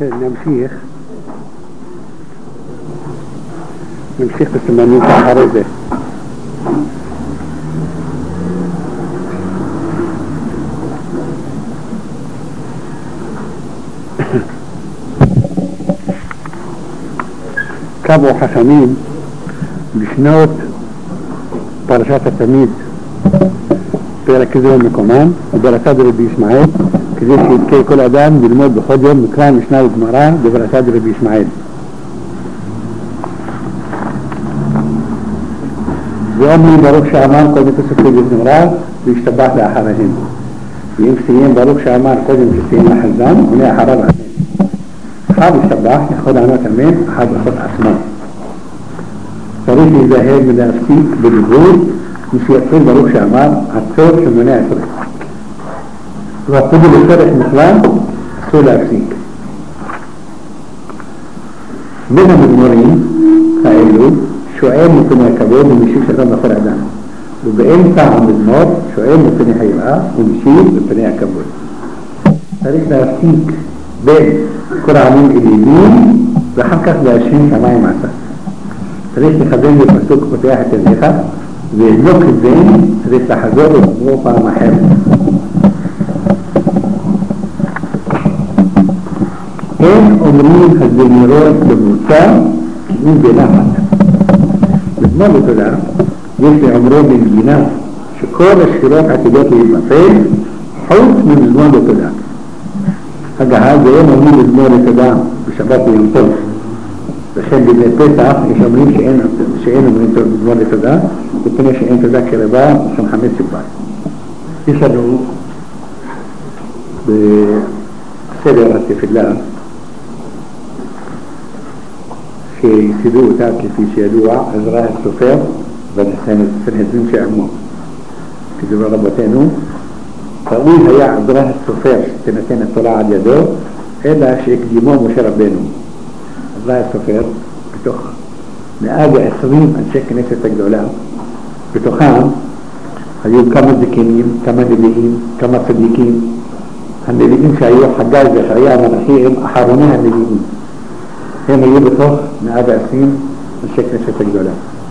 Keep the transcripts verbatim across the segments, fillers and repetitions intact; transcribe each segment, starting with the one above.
נמשיך נמשיך בסימנים אחרי זה. קבעו חכמים בשנות פרשת התמיד פרק זה מקומם וברסד רבי ישמעאל כדי שיזכה כל אדם ללמוד בכל יום מקרא משנה וגמרא בברסד רבי ישמעאל. ואומרים ברוך שאמר קודם תוספי בזמרה וישתבח לאחריהם, ואם סיים ברוך שאמר קודם שסיים לחזם עונה אחריו אמן. אחד ישתבח יכול לענות אמן, אחד יכול עצמו. צריך להיזהר ולהפסיק בדיבור משיתחיל ברוך שאמר עצור שמונה עשרה, ואפילו לצורך בכלל אסור להפסיק. בין המזמורים האלו שואל נתוני הכבוד ומשיב שלום לכל אדם, ובאמצע המזמור שואל נתוני היראה ומשיב בפני הכבוד. צריך להפסיק בין כל העמים אלילים ואחר כך להשם שמיים עשה. צריך לכוון בפסוק פותח את ידיך ולא כוון צריך לחזור ולחזור פעם אחרת. אין אומרים הזמירות במוצא כי אם בנחת. מזמור בתודה יש לאומרו במגינה שכל השירות עתידות להתבטל חוץ ממזמור בתודה. הגהה זה אין אומרים מזמור בתודה בשבת ביום טוב, וכן בבני פסח יש אומרים שאין, שאין אומרים מזמור בתודה ופני שאין תודה קרבה ושם חמש סיפר. יש לנו בסדר התפילה שיסידו אותה כפי שידוע עזרא הסופר ונהזים שעמו כדבר רבותינו. ראוי היה עזרא הסופר שתינתן התורה על ידו אלא שהקדימו משה רבנו. עזרא הסופר בתוך מאה ועשרים אנשי כנסת הגדולה, בתוכם היו כמה זקנים, כמה נביאים, כמה צדיקים. הנביאים שהיו חגי וחיה המלאכי הם אחרוני הנביאים, הם היו בתוך מאה ועשרים אנשי כנסת הגדולה.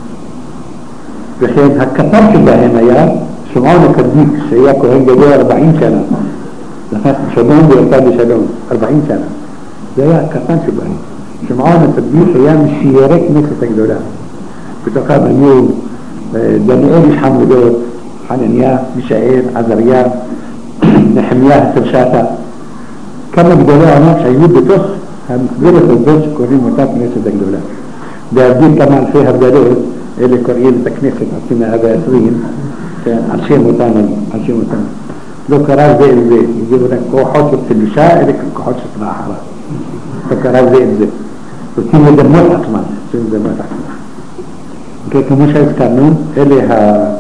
וכן הקטן שבהם היה שמעון הצדיק שהיה כהן גדול ארבעים שנה, לכן שלום ויצא בשלום ארבעים שנה, זה היה הקטן שבהם. שמעון הצדיק היה משיירי כנסת הגדולה, בתוכם היו דניאל איש חמודות, חנניה, מישאל, עזריה, נחמיה, סרשתה, כמה גדולי עמם שהיו בתוך המסגרת הזאת שקוראים אותה כנסת הגדולה. להבדיל כמה אלפי הבדלות, אלה קוראים את הכנסת עשרים מאה ועשרים, על שם אותם, על שם אותם. לא קרא זה אל זה, הגיעו להם כוחות של צלישה, אלה כוחות של צבא אחרה. לא קרא זה אל זה. רוצים לדמות עצמם, רוצים לדמות עצמם. כמו שהזכרנו, אלה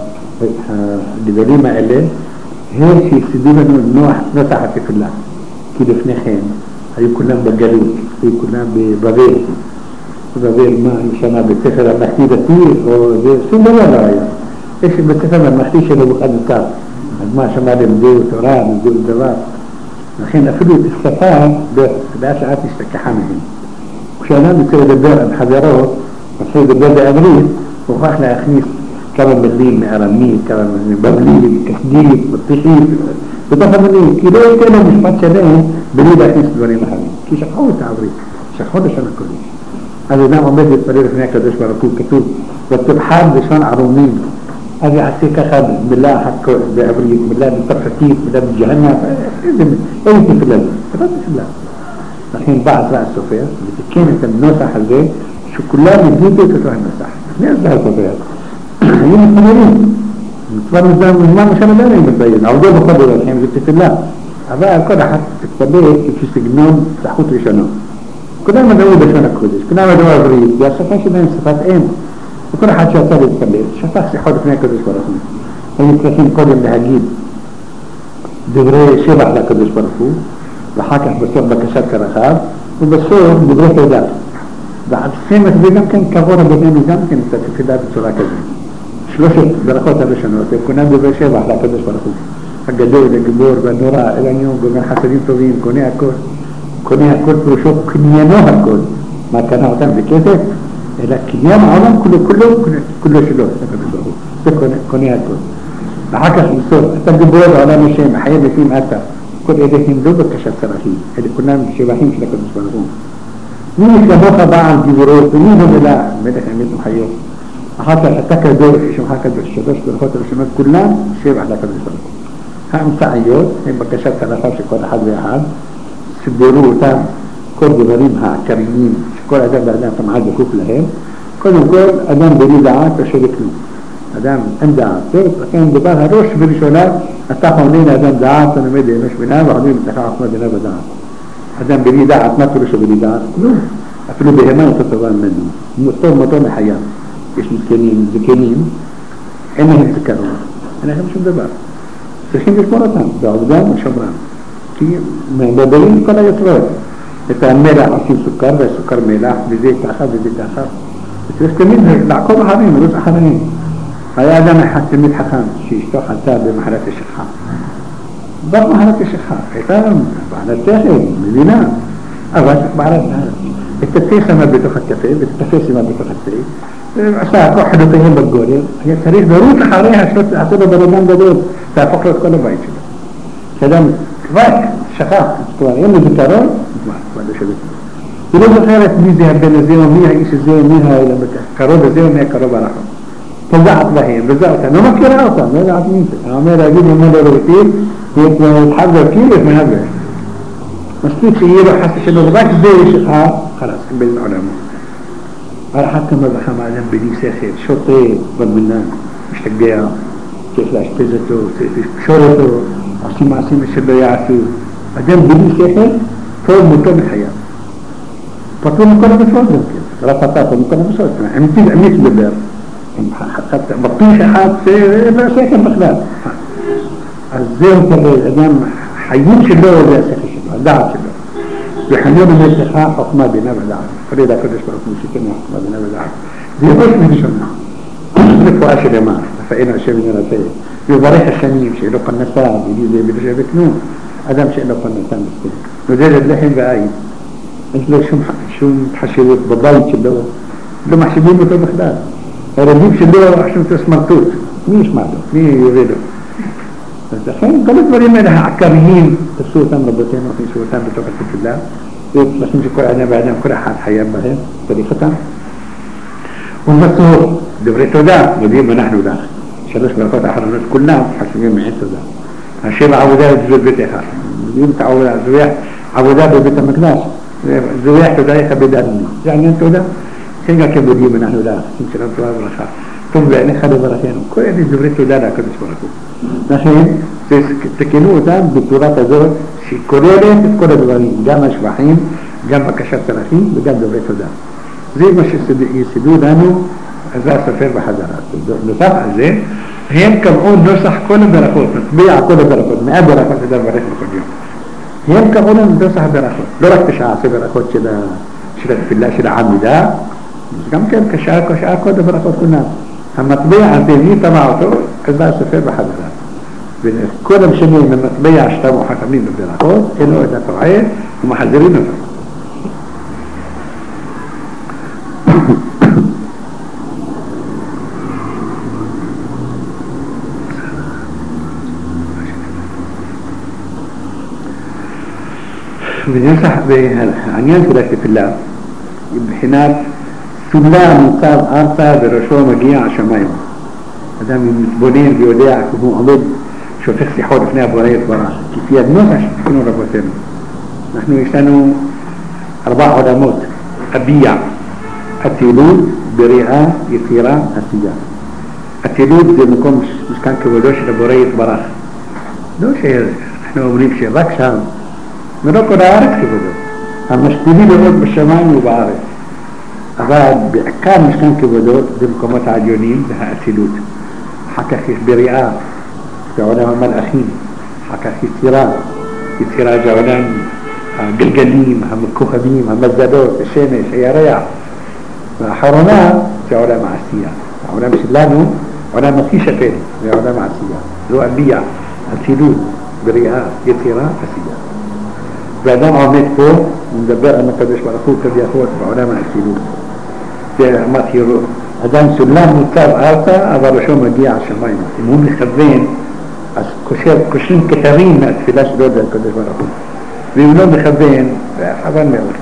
הגדולים האלה, הם שהפסידו לנו נוסח התפילה. כי לפני כן, היו כולם בגלות, היו כולם בבבל. בבבל מה, שמה בספר המחתי דתי, או זה שום דבר לא היה. יש בספר המחתי שלו בוחד נצר. אז מה, שמה למדו תורה, למדו דבר. לכן אפילו את השפה, באט לאט השתכחה מהם. כשאדם יוצא לדבר על חברו, מתחיל לדבר בעברית, הוא הוכח להכניס כמה מילים מארמית, כמה מילים בבלית, כסדית, מפתחית, בתוך המילים, כי לא ייתן לו משפט שלם בלי להכניס דברים אחרים, כי שכחו את העברית, שכחו לשון הקודש. אז אדם עומד להתפלל לפני הקדוש ברוך הוא, כתוב, ותבחר לשון ערומים, אז יעשה ככה מילה אחת בעברית, מילה בצרפתית, מילה בג'הנם, איזה תפילה, זה לא תפילה. לכן בא עזרא הסופר ותיקן את הנוסח הזה שכולם יגידו את אותו הנוסח. לפני עזרא הסופר היו מתפללים, כבר מזמן משם עדיין הם מתפללים, עבדו בכל דרכם זה תפילה, אבל כל אחד תתפלל כפי סגנון סחוט ראשונו. כולם מדעו בלשון הקודש, כולם מדעו עברית, והשפה שלהם שפת אם, וכל אחד שעשה להתפלל שפך שיחות לפני הקודש ברוך הוא. הם צריכים קודם להגיד דברי שבח לקודש ברוך הוא, ואחר כך בסוף בקשת קרחיו, ובסוף דברי תודה. ועצם את זה גם כן קבור בינינו גם כן את התפילה בצורה כזאת. שלושת ברכות הראשונות, הם כונן דברי שבח לקדוש ברוך הוא. הגדול, הגיבור והנורא, אל היום, גומר חסדים טובים, קונה הכל. קונה הכל פירושו קניינו הכל, מה קנה אותם בכסף, אלא קניין העולם כולו, כולו, כולו שלו, זה קונה הכל. ואחר כך בסוף, אתה גיבור בעולם השם, חיי מתים אתה, כל אלה הם לא בקשת צרכים, אלה כולם שבחים של הקדוש ברוך הוא. מי כמוך בעל גיבורות, ומי הוא מלך, מלך אמת וחיה. אחר כך אתה כדור, ששמך קדוש, שלוש ברכות הראשונות, כולם שבח לקדוש ברוך הוא. האמצעיות הם בקשת צרכה של כל אחד ואחד, סגרו אותם כל דברים העקריים שכל אדם ואדם תמעד זקוק להם. קודם כל, אדם בלי דעת אשר יקנו. אדם אין דעת, לכן דבר הראש בראשונה, אתה חונן לאדם דעת, אתה נמד לאמש בינה, וחונן לתך עצמה בינה ודעת. אדם בלי דעת, מה פירושו בלי דעת? לא. אפילו בהמה יותר טובה ממנו. מותו מותו מחייו. יש מסכנים, זקנים, אין להם זכרון. אין להם שום דבר. צריכים לשמור אותם, בעובדם ושומרם. כי מדברים כל היוצרות. את המלח עושים סוכר, והסוכר מלח, וזה ככה וזה ככה. וצריך תמיד לעקוב אחריהם, לרוץ אחריהם. היה אדם אחד תמיד חכם, שאשתו חלתה במחלת השכחה. במחלת השכחה, הייתה בעלת שכל, מבינה, אבל בעלת את התה שמה בתוך הקפה, ואת הקפה שמה בתוך התה, ועשה כוח חדותיהם בגולר, היה צריך לרוץ אחריה, שעשה לו בלגן גדול, תהפוך לו את כל הבית שלו. שאדם רק שכח, כבר אין לו זיכרון, כבר לא שווה. היא לא זוכרת מי זה הבן הזה, או מי האיש הזה, או מי הקרוב הזה, או מי הקרוב הרחוב. פוגעת בהם, וזה אותם, לא מכירה אותם, לא יודעת מי זה. האומר להגיד אם הוא לא רבטים, הוא יתחבר כאילו את מהבר. מספיק שיהיה לו חסה שלו, רק זה יש לך, חלס, בין עולמו. על אחת כמה וכמה אדם בלי שכל, שוטה במנן, משתגע, צריך להשפז אותו, צריך לשפשור אותו, עושים מעשים שלא יעשו. אדם בלי שכל, טוב מותו מחייו. פתרו מכל המסעות גם כן, לא פתרו מכל המסעות, אמיתי לדבר. בפיש אחד זה לא שכל בכלל. אז זהו כזה, אדם, חיים שלו זה השכל שלו, הדעת שלו. וחניון המלך חוכמה בינה ודעת. פריד הקודש ברוך הוא שכן חוכמה בינה ודעת. זה ראש מראשונה. רפואה שלמה, רפאינו השם ונרצה. וברך השנים שאין לו פרנסה, בלי זה בלי שווה כלום. אדם שאין לו פרנסה מסכים. נודדת לחם ועין. יש לו שום חשיבות בבית שלו. לא מחשיבים אותו בכלל. הרבים שלו חשוב את הסמרטות. מי ישמע לו? מי יוריד לו? אז לכן כל הדברים האלה העקריים תעשו אותם רבותינו, תעשו אותם בתוך התפילה. ולכן שכל אדם ואדם, כל אחד חייב בהם, צריך אותם. ובסוף דברי תודה, יודעים אנחנו לך. שלוש ברכות האחרונות כולם חשובים מעין תודה. השבע עבודה בזבוז ביתך. יודעים את העבודה, זויח עבודה בבית המקדש. זויח תודה יכבד עלינו. זה עניין תודה. כן גם כן יודעים אנחנו לך. אם שלום תודה וברכה. טוב בעיניך לברכנו. כל אלה דברי תודה לקדוש ברוך הוא. לכן תקנו אותם בצורת הזאת שכוללת את כל הדברים, גם השבחים, גם בקשת צרכים וגם דברי תודה. זה מה שיסדו לנו, זה הספר בחזרה. נוסף על זה, הם קבעו נוסח כל הברכות, נצביע כל הברכות, מאה ברכות אדם ברך בכל יום. הם קבעו לנו נוסח הברכות, לא רק תשעה עשר ברכות של התפילה של העמידה, גם כן כשעה כשעה כל הברכות כולם. המטבע הזה, מי טבע אותו, אז זה הספר בחזרה. וכל המשנים המטבע שתמו חכמים בברכות, אינו את הטועה ומחזירים אותו. וננסח בעניין של התפילה, מבחינת סולם מוצב ארצה וראשו מגיע השמיים. אדם מתבונן ויודע כמו עומד שופך שיחות לפני הבורא יתברך, כפי הנוסח שתקנו רבותינו. אנחנו יש לנו ארבע עולמות, אביע, אצילות, בריאה, יצירה, עשייה. אצילות זה מקום משכן כבודו של הבורא יתברך. לא שאנחנו אומרים שרק שם, ולא כל הארץ כבודו. המשפילי לראות בשמיים ובארץ. אבל בעיקר משכן כבודו זה מקומות העליונים והאצילות. אחר כך יש בריאה, זה עולם המלאכים. אחר כך יצירה, יצירה זה עולם הגלגלים, המכוכבים, המזלות, השמש, הירח. והאחרונה זה עולם העשייה. העולם שלנו, עולם הכי שפל, זה עולם העשייה. זו אביע, אצילות, בריאה, יצירה, עשייה. ואדם עומד פה, ומדבר על הקדוש ברוך הוא כביכול בעולם האצילות. זה אמרתי, אדם סולם מוצב ארצה, אבל ראשו מגיע השמיים. אם הוא מכוון, אז קושר, קושרים כתרים מהתפילה שלו לקדוש ברוך הוא. ואם לא מכוון, זה חבל מאוד.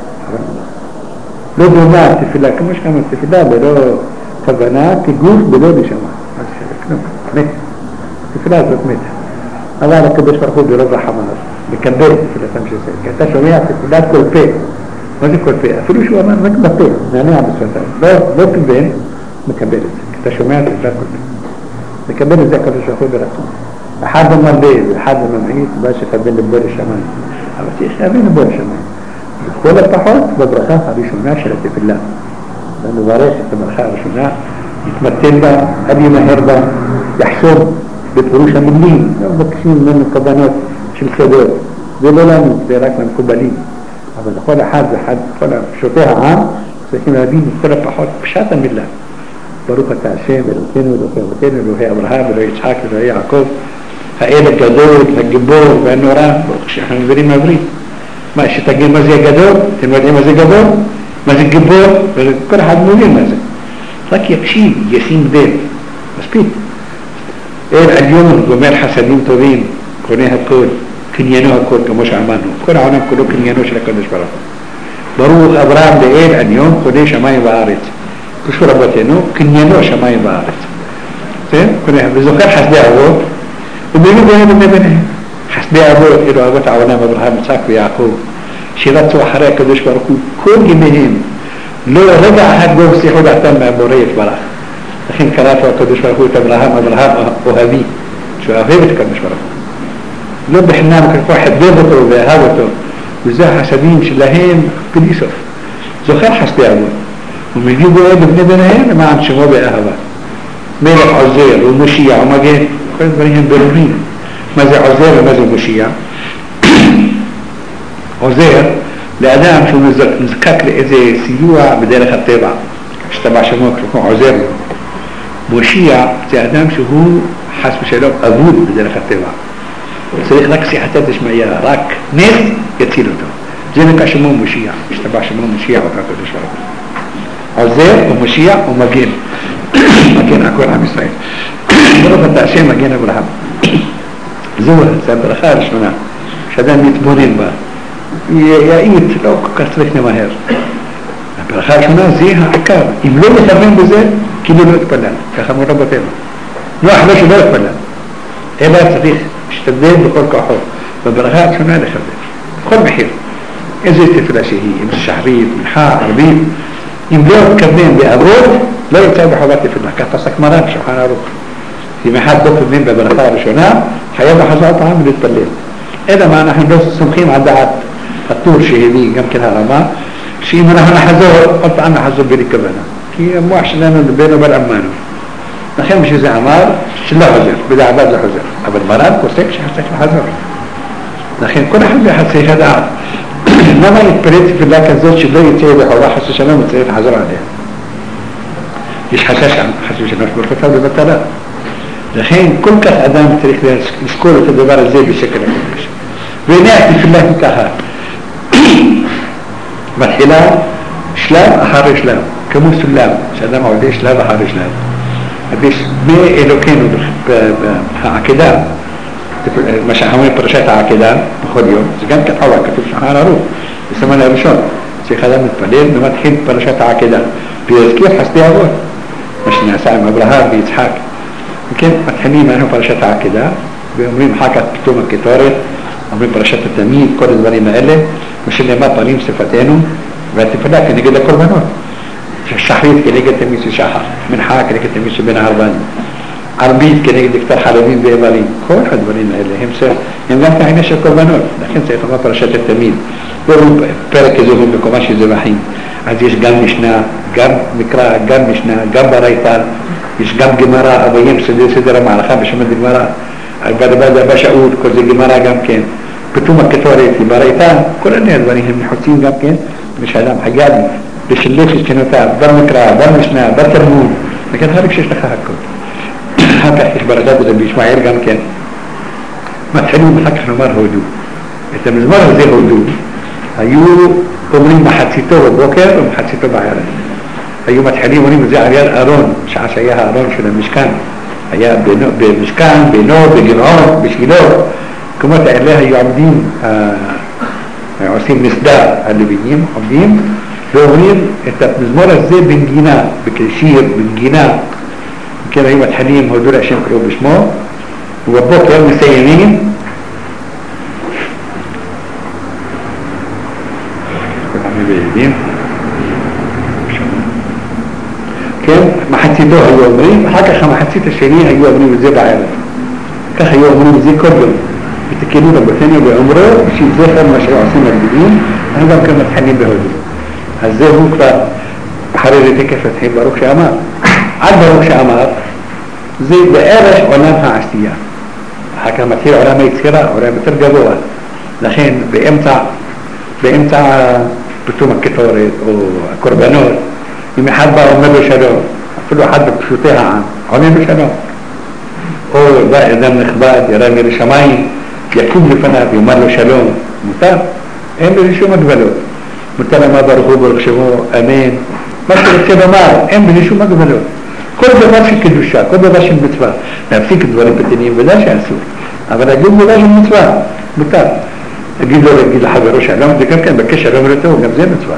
לא דומה תפילה, כמו שכמה תפילה ללא כוונה, כגוף בלא נשמה. אז כלום, מת. תפילה זאת מתה. אבל הקדוש ברוך הוא ברוב רחמיו, מקבל תפילתם של זה. כי אתה שומע תפילת כל פה. מה זה כל פה? אפילו שהוא אמר רק בפה, נענע בשפתיים. לא, לא כיוון, מקבל את זה. כי אתה שומע תפילת כל פה. מקבל את זה הקדוש ברוך הוא ברחמו. אחד במרבה ואחד בממעיט, בא שכוון לבוא לשמיים. אבל צריך להבין לבוא לשמיים. וכל הפחות בברכה הראשונה של התפילה. ונברך את הברכה הראשונה, יתמתן בה, אל ימהר בה, יחשוב בפירוש המילים, לא מבקשים ממנו כוונות של סדר. זה לא לנו, זה רק למקובלים. אבל לכל אחד ואחד, כל פשוטי העם, צריכים להבין את כל הפחות פשט המילה. ברוך אתה השם, אלוקינו, אלוקי אבותינו, אלוהי אברהם, אלוהי יצחק, אלוהי יעקב, האל הגדול, הגיבור והנורא, ברוך שאנחנו מבינים עברית. מה, שתגיד מה זה גדול? אתם יודעים מה זה גדול? מה זה גיבור? כל אחד מבין מה זה. רק יקשיב, ישים לב. מספיק. אל עליון גומר חסדים טובים, קונה הכל, קניינו הכל, כמו שאמרנו. כל העולם כולו קניינו של הקדוש ברוך הוא. ברוך אברהם לאל עליון, קונה שמיים וארץ. קשור רבותינו, קניינו שמיים וארץ. וזוכר חסדי אבות, ובינו ביניהם ובני ביניהם. חסדי אבות, אלו אבות העולם, אברהם, יצחק ויעקב, שרצו אחרי הקדוש ברוך הוא כל ימיהם, לא רגע אחד לא הפסיחו דעתם מהבורא יתברך. לכן קראתו הקדוש ברוך הוא את אברהם, אברהם אוהבי, שהוא אוהב את הקדוש ברוך הוא. לא בחינם ככה חדב אותו ואהב אותו, וזה החסדים שלהם בלי סוף. זוכר חסדי אבות, ומביא בו עד בני ביניהם למען שמו באהבה. מלך עוזר ומושיע ומגן, כל הדברים הם ברורים. מה זה עוזר ומה זה מושיע? עוזר לאדם שהוא נזקק לאיזה סיוע בדרך הטבע, שטבע שמו כמו עוזר לו. מושיע זה אדם שהוא חס ושלום אבוד בדרך הטבע. הוא צריך רק שיחתת דשמיא, רק נס יציל אותו. זה נקרא שמו מושיע, שטבע שמו מושיע אותה הקדוש ברוך הוא. עוזר ומושיע ומגן. מגן הכל עם ישראל. ברוך אתה השם מגן אברהם. זו, זה הברכה הראשונה, שאדם מתבונן בה. יעיד, לא כל כך צריך למהר. הברכה הראשונה זה העיקר. אם לא מכוון בזה, כאילו לא התפלל. ככה אמרו רבותינו. לא אחרי שלא התפלל. אלא צריך להשתדל בכל כוחו. בברכה הראשונה לכוון. בכל מחיר. איזה תפילה שהיא, אם זה שחרית, מנחה, ערבית. אם לא התכוון באבות, לא יצא בחובת תפילה. כך פסק מרן, שולחן ערוך. אם אחד לא כוון בברכה הראשונה, חייב לחזור פעם ולהתפלל. אלא מה, אנחנו לא סומכים על דעת הטור שהביא גם כן הרמה, שאם אנחנו נחזור, עוד פעם נחזור בלי כוונה. כי המוח שלנו לבינו בל אמנו. לכן בשביל זה אמר, שלא חוזר, בדעבד לא חוזר. אבל מרן פוסק שחסק לחזור. לכן כל אחד באחד צריך לדעת. למה להתפלל תפילה כזאת שלא יצא בחובה חס ושלום וצריך לחזור עליה? יש חשש חס ושלום שברכותיו לבטלה. לכן כל כך אדם צריך לזכור את הדבר הזה בשקל הקודש. והנה התפילה היא ככה. מתחילה שלב אחרי שלב, כמו סולם, שאדם עולה שלב אחרי שלב. אז יש מאלוקינו בעקידה, מה שאומרים פרשת העקידה בכל יום, זה גם כתוב, כתוב שולחן ערוך, בסימן הראשון, צריך אדם מתפלל ומתחיל פרשת העקידה, ויזכיר חסדי אבות, מה שנעשה עם אברהם ויצחק. וכן, מתחילים לנו פרשת העקידה, ואומרים אחר כך פתאום הקטורת, אומרים פרשת התמיד, כל הדברים האלה, ושנאמר פנים שפתנו, והתפילה כנגד הקורבנות. שחרית כנגד תמיד של שחר, מנחה כנגד תמיד של בן הערבן, ערבית כנגד כתר חלבים ואיברים, כל הדברים האלה, הם, הם גם כעניין של קורבנות, לכן צריך לומר פרשת התמיד. פרק כזה הוא מקומה של זבחים, אז יש גם משנה, גם מקרא, גם משנה, גם ברייתן, יש גם גמרא, אביים סדר סדר המערכה בשם הגמרא, בדבד אבא שאול, כל זה גמרא גם כן, פתאום הקטורת, ברייתן, כל הדברים הם נחוצים גם כן, ושאדם חגד, בשלף את שנותיו, במקרא, במשנה, בתלמוד, וכן חלק שיש לך הכל. אחר כך יש ברדד רבי ישמעאל גם כן. מתחילים אחר כך נאמר הודו. את המזמור הזה הודו, היו אומרים מחציתו בבוקר ומחציתו בערב. היו מתחילים אומרים את זה על יד ארון, שעה שהיה הארון של המשכן. היה בינו, במשכן, בינו, בגבעון, בשילה. מקומות האלה היו עומדים, אה, עושים מסדר, הלוויים עומדים, ואומרים את המזמור הזה בנגינה, בשיר, בנגינה. כן, היו מתחילים, הודו להשם קראו בשמו, ובבוקר מסיימים, כן, מחציתו היו אומרים, אחר כך המחצית השני היו אומרים את זה בערב. כך היו אומרים את זה כל יום. ותקנו רבותינו ואומרו, שזכר מה שעושים הגדולים, אנחנו גם כן מתחילים בהודו. אז זהו כבר, אחרי זה תקף התחיל ברוך שאמר. עד ברוך שאמר, זה בערך עולם העשייה. אחר כך מתחיל עולם היצירה, עולם יותר גבוה. לכן באמצע, באמצע פתאום הקטורת או הקורבנות, אם אחד בא אומר לו שלום, אפילו אחד בפשוטי העם, עונה לו שלום. או בא אדם נכבד, ירד מרשמיים, יקום לפניו, יאמר לו שלום, מותר? אין בזה שום הגבלות. מותר למה ברוך הוא ברוך שמו, אמן. מה שרוצה לומר, אין בזה שום הגבלות. כל דבר של קדושה, כל דבר של מצווה, להפסיק דברים פתניים ודאי שאסור. אבל להגיד מילה של מצווה, מותר. תגיד לו, להגיד לחברו שלום, זה גם כן בקשר שלום ולטוב, גם זה מצווה.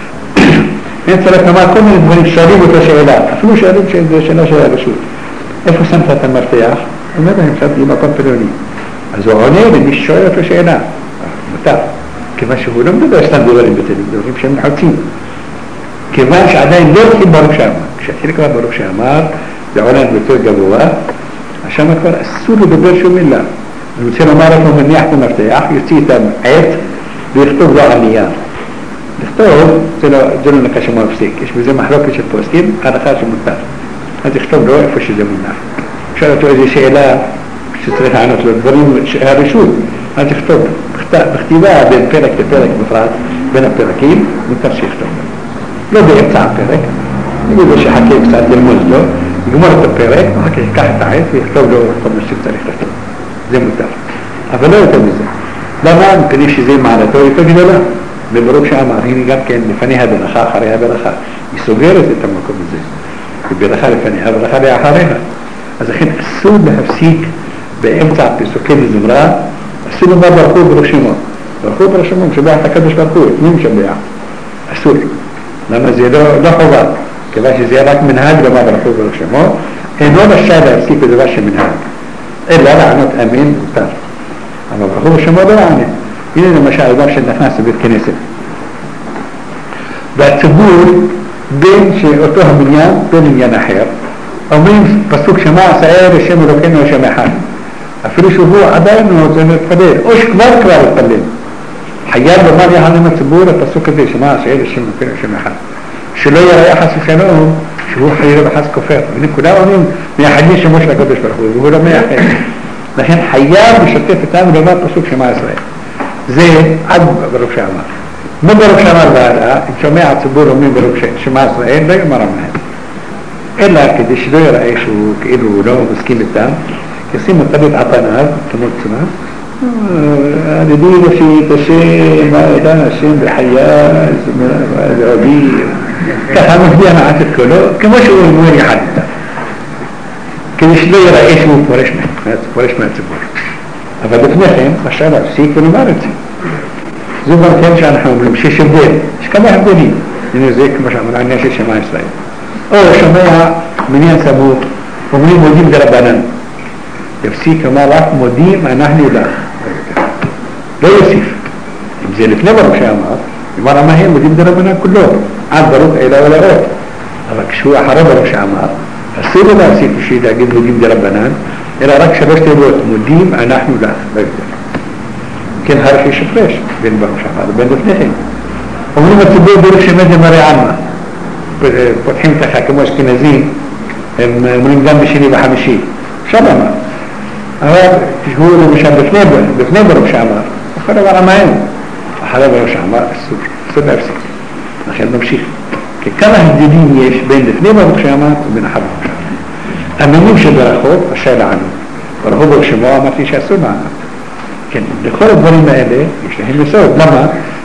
אין צריך לומר כל מיני דברים, שואלים אותו שאלה, אפילו שואלים שזה שאלה של הרשות. איפה שמת את המפתח? אומר להם, שמתי במקום פלוני. אז הוא עונה למי ששואל אותו שאלה. מותר. כיוון שהוא לא מדבר סתם דברים בטלים, דברים שהם נחוצים. כיוון שעדיין לא התחיל ברוך שאמר. כשהתחיל כבר ברוך שאמר, זה עולם יותר גבוה, השם כבר אסור לדבר שום מילה. אני רוצה לומר איך הוא מניח את המפתח, יוציא את העט ויכתוב לו על נייר. לכתוב, זה לא, זה לא נקה שמפסיק. יש בזה מחלוקת של פוסקים, הלכה שמותר. אז יכתוב לו איפה שזה מונח. אפשר אותו איזו שאלה שצריך לענות לו דברים, הרשות, אז יכתוב בכתיבה בין פרק לפרק בפרט, בין הפרקים, מותר שיכתוב לו. לא באמצע הפרק, נגיד לו שחכה קצת ללמוד לו, יגמור את הפרק, אחר כך ייקח את העט ויכתוב לו כל מה שצריך לכתוב. זה מותר. אבל לא יותר מזה. למה? מפני שזה מעלתו יותר גדולה. וברוך שאמר, הנה גם כן לפניה ברכה, אחריה ברכה. היא סוגרת את המקום הזה. וברכה לפניה, ברכה לאחריה. אז לכן אסור להפסיק באמצע פסוקי מזמרה, אסור לומר ברוך הוא ברוך שמו. ברוך הוא ברוך שמו, משבח את הקדוש ברוך הוא, את מי משבח? אסור. למה זה לא, לא חובה? כיוון שזה רק מנהג לומר ברוך הוא ברוך שמו, אינו רשאי להפסיק בדבר שמנהג. אלא לענות אמן מותר. אבל ברוך הוא ברוך שמו לא לענה. הנה למשל אדם שנכנס לבית כנסת. והציבור בין שאותו המניין, בין עניין אחר, אומרים פסוק שמע עשאה לשם אלוקינו השם אחד. אפילו שהוא עדיין רוצה להתפלל, או שכבר כבר להתפלל. חייב לומר יחד עם הציבור הפסוק הזה, שמע עשאה לשם אלוקינו השם אחד. שלא יראה חס ושלום, שהוא חלילה וחס כופר. וכולם אומרים, מייחדים שמו של הקדוש ברוך הוא, והוא לא מייחד. לכן חייב לשתף איתנו לומר פסוק שמע עשאה. זה עד ברוך שאמר. מה ברוך שאמר והלאה, אם שומע הציבור אומרים ברוך שמע עשאה, לא יאמר המנהל. אלא כדי שלא יראה שהוא כאילו לא מסכים איתם, ישים אותם את עפניו, תמות צמא, עדידי לפי את השם, מה ידע השם בחיה, זה אוויר, ככה מפדיע מעט את קולו, כמו שהוא אומר יחד איתם. כדי שלא יראה שהוא פורש מהציבור. אבל לפני כן, אפשר להפסיק ולומר את זה. זה גם כן שאנחנו אומרים שיש הבדל, יש כמה הבדלים. הנה זה כמו שאמר, העניין של שמע ישראל. או שומע מניין סמוך, אומרים מודים דרבנן. יפסיק אמר רק מודים אנחנו לך. לא יוסיף. אם זה לפני ברוך שאמר, אמר המהם מודים דרבנן כולו, עד ברוך אלא ולאות. אבל כשהוא אחרי ברוך שאמר, אסור לו להפסיק בשביל להגיד מודים דרבנן, אלא רק שלוש תיבות, מודים אנחנו לך. לא יותר. כן הרי יש הפרש בין ברוך שאמר ובין לפני כן. אומרים הציבור ברוך שמד למראה עלמא. פותחים ככה כמו אשכנזים, הם אומרים גם בשני וחמישי. אפשר לומר. אבל כשהוא למשל בפני, בפני ברוך שאמר, אחרי דבר המהם. אחרי ברוך שאמר, אסור, אסור להפסיק. לכן נמשיך. כי כמה הבדלים יש בין לפני ברוך שאמר ובין אחר ברוך שאמר. המינים שברכות, רשאי לענות. ברוך ברוך שמו אמרתי שאסור לענות. כן, לכל הדברים האלה יש להם יסוד. למה?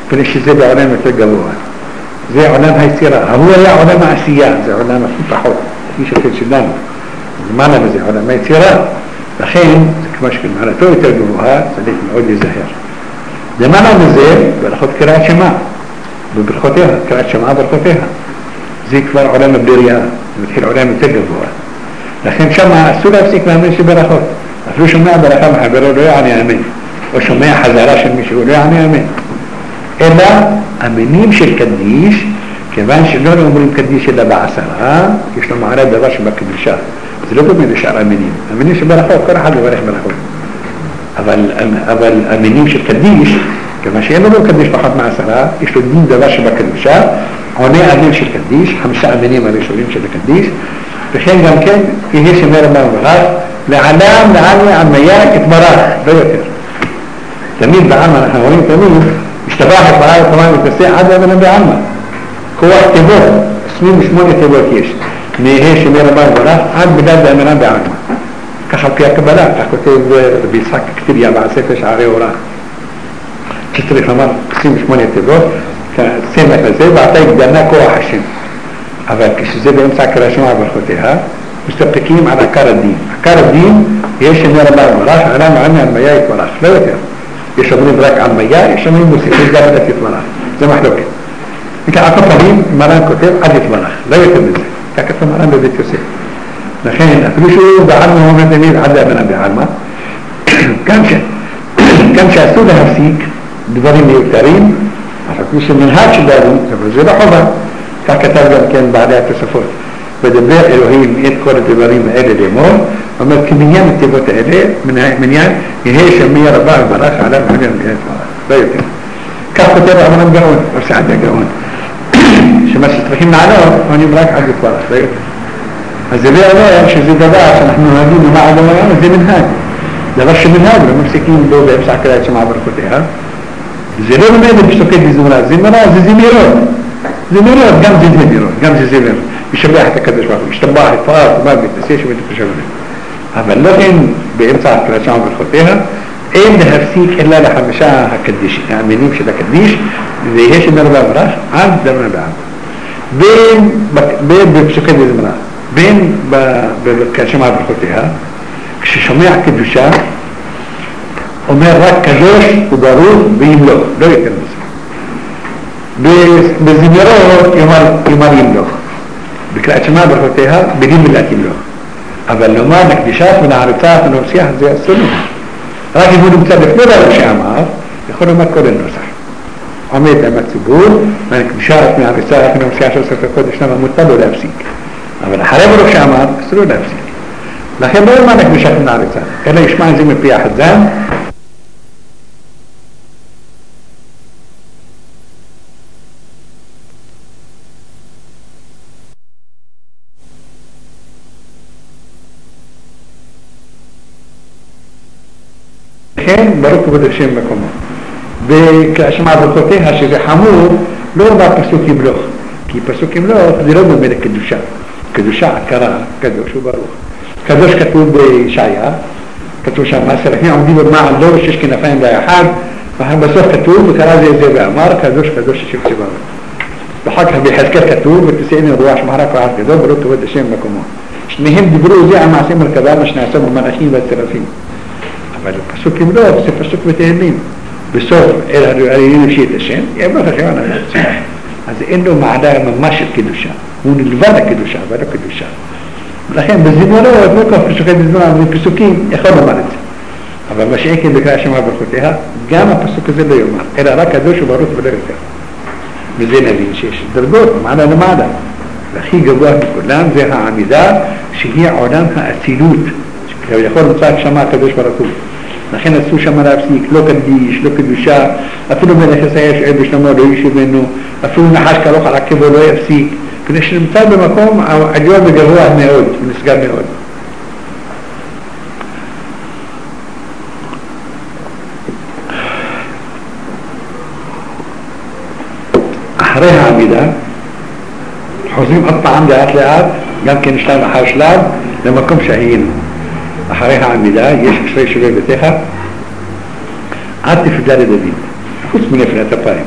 כדי שזה בעולם יותר גבוה. זה עולם היצירה. הוא היה עולם העשייה, זה עולם הכי פחות, כפי של שלנו. למעלה מזה, עולם היצירה. לכן, כמו שמעלתו יותר גבוהה, צריך מאוד להיזהר. למעלה מזה, ברכות קריאת שמע, בברכותיה, קריאת שמע ברכותיה. זה כבר עולם הבריאה, זה מתחיל עולם יותר גבוה. לכן שם אסור להפסיק להאמין שברכות. אפילו שומע ברכה מחברו לא יעני אמן, או שומע חזרה של מישהו לא יעני אמן. אלא המינים של קדיש, כיוון שלא אומרים קדיש אלא בעשרה, יש לו מעלה דבר שבקדושה. זה לא דומה לשאר המינים. המינים של ברכות, כל אחד מברך ברכות. אבל, אבל המינים של קדיש, כיוון שאין לו קדיש פחות מעשרה, יש לו דין דבר שבקדושה, עונה הדין של קדיש, חמישה המינים הראשונים של הקדיש, וכן גם כן, יהיה שמר אמר ברך, לעלם, לעלם, עמיה, יתברך, לא יותר. תמיד בעלמא, אנחנו רואים תמיד, משתבח את בעל התורה ומתעשה עד אבן בעלמא. כוח תיבות, עשרים ושמונה תיבות יש. נהיה שמר אמר ברך, עד בדד האמנה בעלמא. ככה פי הקבלה, כך כותב רבי יצחק כתיביה בספר שערי אורה. שצריך לומר עשרים ושמונה תיבות, סמך לזה, ועתה יגדלנה כוח השם. אבל כשזה באמצע קריאת שמע ברכותיה, מסתפקים על עקר הדין. עקר הדין, יש שמר אמר ברך, עלם עמי עלמיה יתברך, לא יותר. יש אומרים רק עלמיה, יש אומרים מוסיפים גם עד יתברך. זה מחלוקת. מכאן כל פעמים מרן כותב עד יתברך, לא יותר מזה. כך כתוב מרן בבית יוסף. לכן, אפילו שהוא בעלמא הוא אומר תמיד עד האמנה בעלמא, גם שאסור להפסיק דברים מיותרים, אפילו שמנהג של דברים, אבל זה לא חובה. כך כתב גם כן בעלי התוספות. ודבר אלוהים את כל הדברים האלה לאמור, אומר כמניין התיבות האלה, מניין יהיה שמי רבה וברך עליו עליו מניין תברך, לא יותר. כך כותב אמנם גאון, או סעדיה גאון, שמה שצריכים לעלות, עונים רק עד יתברך, לא יותר. אז זה לא אומר שזה דבר שאנחנו נוהגים למה עד היום, זה מנהג. דבר שמנהג, לא מפסיקים בו באמצע קריאת שמע ברכותיה. זה לא לומד בפסוקי זמרה, זמרה זה זמירות. זמירות, גם זה זמירות, גם זה זמירות. משבח את הקדוש ברוך הוא, משתבח את פרח, ומה מתנשא שבית הקדוש. אבל לא אין באמצע קריאת שמע ברכותיה, אין להפסיק אלא לחמישה הקדיש, המינים של הקדיש, ויש שמר בברך עד דמנה בעד. בין בפסוקי זמרה, בין בקריאת שמע ברכותיה, כששומע קדושה, אומר רק קדוש וברוך וימלוך, לא יותר מזה. בזמירות יאמר ימלוך. בקריאת שמע ברכותיה, בלי מילת ימלוך. אבל לומר לקדישת ונערצת ונורסיח, זה אסור. רק אם הוא נמצא לפני דבר שאמר, יכול לומר כל הנוסח. עומד עם הציבור, ונקדישת ונערצת ונורסיח של ספר קודש, למה מותר לו להפסיק. אבל אחרי ברוך שאמר, אסור לו להפסיק. לכן לא יאמר לקדישת ונערצת, אלא ישמע את זה מפי החזן, כן, ברוך כבוד השם מקומו. וכשמע ברכותיה שזה חמור, לא אומר פסוק ימלוך, כי פסוק ימלוך זה לא דומה לקדושה. קדושה, הכרה, קדוש וברוך. קדוש כתוב בישעיה, כתוב שם הסרחים עומדים במעל לא ושש כנפיים לאחד, ובסוף כתוב, וקרא זה זה ואמר, קדוש קדוש השם צבאות. ואחר כך ביחזקאל כתוב, ותסעיני רוח שמהרה כוח גדול, ברוך כבוד השם מקומו. שניהם דיברו זה על מעשים מרכבה, מה שנעשה במלאכים והצרפים. אבל פסוק ימלוך זה פסוק בתהילים. בסוף, אל הראינו שיהיה את השם, יברך השם על הרצון. אז אין לו מעלה ממש של קדושה. הוא נלבד הקדושה, אבל לא קדושה. לכן, בזמנות, לא כל פסוקי בזמנות, אבל פסוקים, יכול לומר את זה. אבל מה שאין כן בקריאת שמע ברכותיה, גם הפסוק הזה לא יאמר, אלא רק קדוש וברוך ולא יותר. וזה נבין שיש דרגות, מעלה למעלה. והכי גבוה מכולם זה העמידה, שהיא עולם האצילות. יכול למצוא שמע הקדוש ברוך הוא. לכן אסור שם להפסיק, לא קדיש, לא קדושה, אפילו מלך ישראל שואל בשלמה לא ישבנו, אפילו נחש כרוך על עקבו לא יפסיק, כדי שנמצא במקום עליון וגבוה מאוד, נסגר מאוד. אחרי העמידה, חוזרים עוד פעם לאט לאט, גם כן שלב אחר שלב, למקום שהיינו. אחרי העמידה יש אשרי שווה ביתך עד תפדה לדוד, חוץ מנפילת אפיים.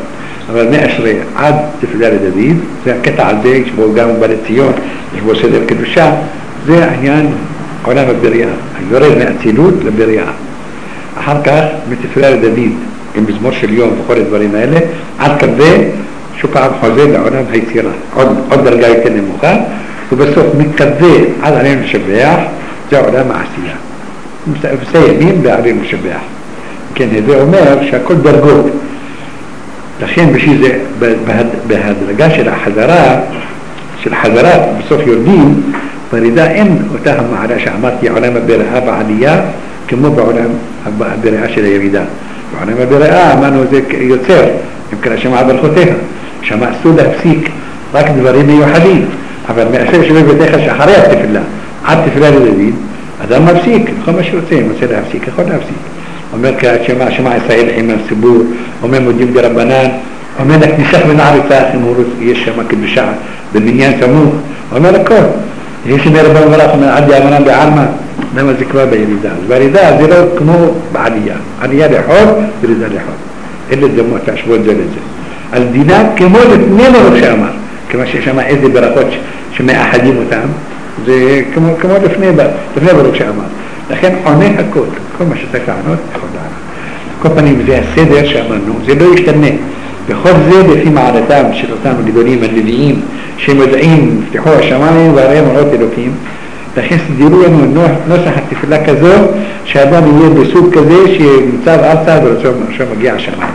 אבל מעשרה עד תפילה לדוד, זה הקטע הזה, שבו גם בית ציון, יש בו סדר קדושה, זה העניין עולם הבריאה, יורד מהאצילות לבריאה. אחר כך, מתפילה לדוד, עם מזמור של יום וכל הדברים האלה, עד כזה, שהוא פעם חוזר לעולם היצירה, עוד, עוד דרגה יותר נמוכה, ובסוף מכזה עד עלינו לשבח, זה עולם העשייה. מסיימים בעלינו לשבח. כן, זה אומר שהכל דרגות. לכן בשביל זה, בהדרגה של החזרה, של החזרה, בסוף יורדים, ברידה אין אותה המעלה שאמרתי, עולם הבריאה בעלייה, כמו בעולם הבריאה של הירידה. בעולם הבריאה אמרנו זה יוצר, אם כאלה שמע ברכותיה, שמה אסור להפסיק רק דברים מיוחדים, אבל מאשר שבביתך שאחרי התפילה, עד תפילה לדוד, אדם מפסיק, לכל מה שרוצה, אם רוצה להפסיק, יכול להפסיק. אומר כעת שמע, שמע ישראל עם הציבור, אומר מודים דרבנן, אומר הכניסה ונעריצה, אם הוא רוצה, יש שם קדושה, במניין סמוך, אומר הכל. יש שמי רבן מלאך, אומר עד יאמנם בעלמא, למה זה כבר בירידה? אז בירידה זה לא כמו בעלייה, עלייה לחוד, ירידה לחוד. אלה דמות להשוות זה לזה. על דינה כמו לפני ברוך שאמר, כמו ששמע איזה ברכות שמאחדים אותם, זה כמו, כמו לפני, לפני ברוך שאמר. לכן עונה הכל, כל מה שצריך לענות, יכול לענות. כל פנים זה הסדר שאמרנו, זה לא ישתנה. בכל זה לפי מעלתם של אותם גדולים הנביאים שהם יודעים, פתחו השמיים והרי מראות אלוקים, לכן סדירו לנו נוסח התפילה כזו שהאדם יהיה בסוג כזה שנמצא בארצה ורצו מגיע השמיים.